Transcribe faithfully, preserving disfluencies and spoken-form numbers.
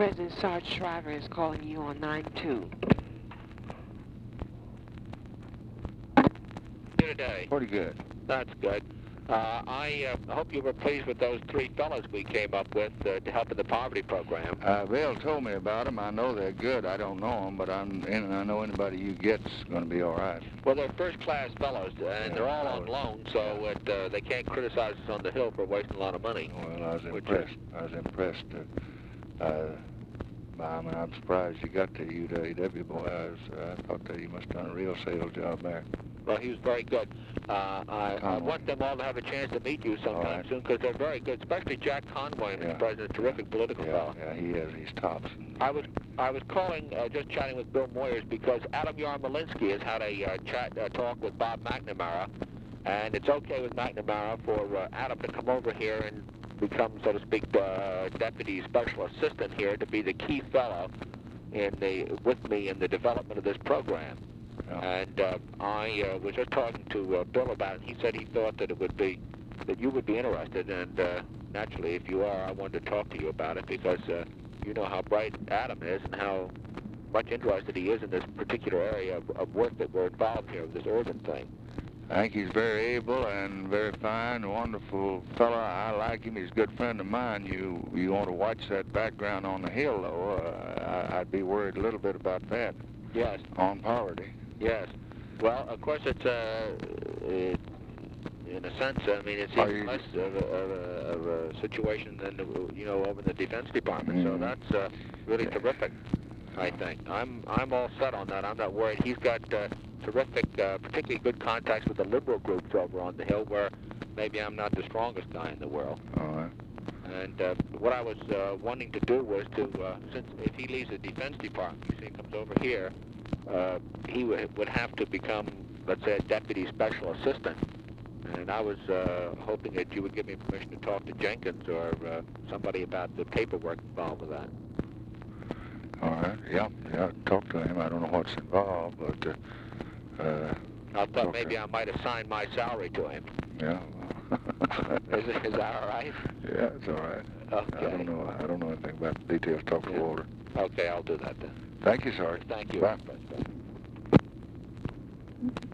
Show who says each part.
Speaker 1: President Sarge Shriver is calling you on nine two.
Speaker 2: Today.
Speaker 3: Pretty good.
Speaker 2: That's good. Uh, I uh, hope you were pleased with those three fellows we came up with uh, to help in the poverty program.
Speaker 3: Uh, Bill told me about them. I know they're good. I don't know them, but I'm, and I know anybody you get's going to be all right.
Speaker 2: Well, they're first-class fellows, and
Speaker 3: yeah,
Speaker 2: they're all on loan, so it, uh, they can't criticize us on the Hill for wasting a lot of money.
Speaker 3: Well, I was impressed. I was impressed. Uh, uh, I mean, I'm surprised you got the U W W boy. I, was, uh, I thought that you must have done a real sales job there.
Speaker 2: Well, he was very good. Uh, I, I want them all to have a chance to meet you sometime
Speaker 3: right.
Speaker 2: soon, because they're very good, especially Jack Conway,
Speaker 3: yeah.
Speaker 2: the president, terrific political
Speaker 3: yeah,
Speaker 2: fellow.
Speaker 3: Yeah, he is. He's tops.
Speaker 2: I was I was calling, uh, just chatting with Bill Moyers, because Adam Yarmolinsky has had a uh, chat uh, talk with Bob McNamara, and it's okay with McNamara for uh, Adam to come over here and become, so to speak, uh, deputy special assistant here to be the key fellow in the with me in the development of this program.
Speaker 3: Yeah.
Speaker 2: And uh, I uh, was just talking to uh, Bill about it. He said he thought that it would be, that you would be interested, and uh, naturally, if you are, I wanted to talk to you about it, because uh, you know how bright Adam is and how much interested he is in this particular area of, of work that we're involved here with this organ thing.
Speaker 3: I think he's very able and very fine, wonderful fella. I like him. He's a good friend of mine. You you want to watch that background on the Hill, though. Uh, I, I'd be worried a little bit about that.
Speaker 2: Yes.
Speaker 3: On poverty.
Speaker 2: Yes. Well, of course, it's uh, it, in a sense, I mean, it's even less of a, of, a, of a situation than, you know, over in the Defense Department. Mm. So that's uh, really terrific, I think. I'm I'm all set on that. I'm not worried. He's got uh, terrific, uh, particularly good contacts with the liberal groups over on the Hill, where maybe I'm not the strongest guy in the world.
Speaker 3: All right.
Speaker 2: And uh, what I was uh, wanting to do was to, uh, since if he leaves the Defense Department, you see, he comes over here, uh, he would, would have to become, let's say, a deputy special assistant. And I was uh, hoping that you would give me permission to talk to Jenkins or uh, somebody about the paperwork involved with that.
Speaker 3: All right. Yeah. Yeah. Talk to him. I don't know what's involved, but uh, uh,
Speaker 2: I thought maybe I might assign my salary to him.
Speaker 3: Yeah.
Speaker 2: is, is that all right?
Speaker 3: Yeah, it's all right.
Speaker 2: Okay.
Speaker 3: I don't know. I don't know anything about the details. Talk to
Speaker 2: yeah.
Speaker 3: Walter.
Speaker 2: Okay, I'll do that then.
Speaker 3: Thank you, Sarge.
Speaker 2: Thank you.
Speaker 3: Bye.
Speaker 2: Bye.